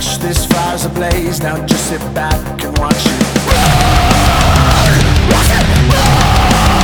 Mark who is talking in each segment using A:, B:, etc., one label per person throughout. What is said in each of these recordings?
A: match, this fire's ablaze. Now just sit back and watch it burn. Watch it burn.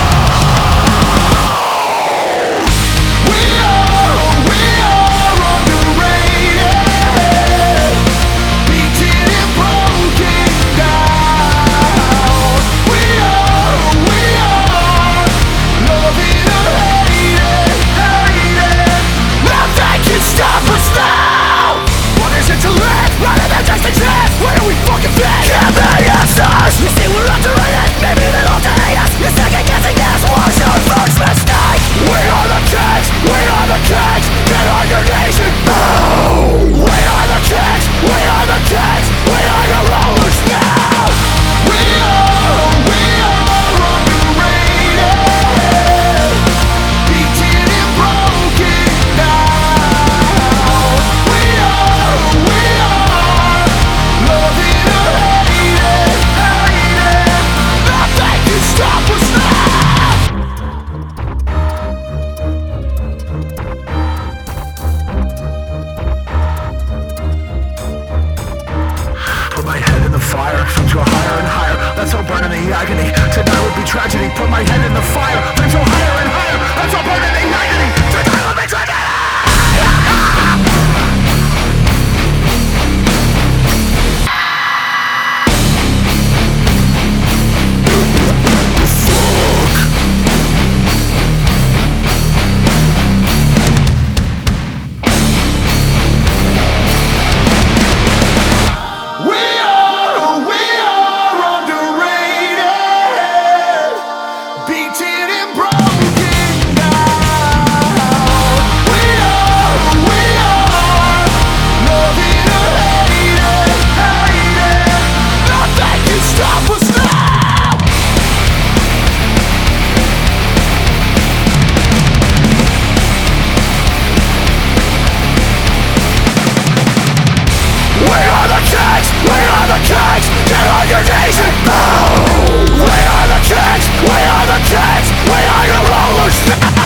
A: You see we're underrated, maybe they don't hate us. You're second guessing us, what's your first mistake? We are the kings, we are the kings. Get on your knees and bow. We are the kings, we are the kings. We are your rulers now. We are underrated, beaten and broken now. We are loving or hating. Stop us now! Put my head in the fire, flames go higher and higher. Let's all burn in the agony. Tonight would be tragedy. Put my head in the fire, flames go higher and higher. Let's all burn in the agony. Tonight would be tragedy. Get on your knees and bow. We are the kings, we are the kings. We are your rulers now.